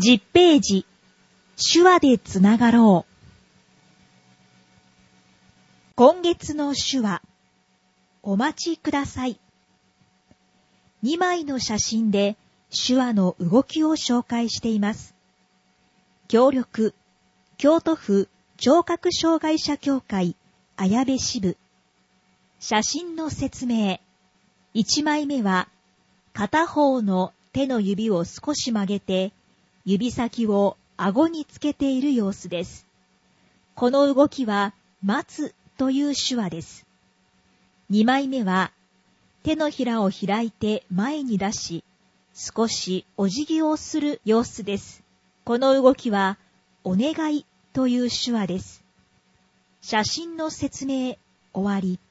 10ページ、手話でつながろう。今月の手話、お待ちください。2枚の写真で手話の動きを紹介しています。協力、京都府聴覚障害者協会綾部支部。写真の説明。1枚目は、片方の手の指を少し曲げて、指先を顎につけている様子です。この動きは、待つという手話です。2枚目は、手のひらを開いて前に出し、少しお辞儀をする様子です。この動きは、お願いという手話です。写真の説明、終わり。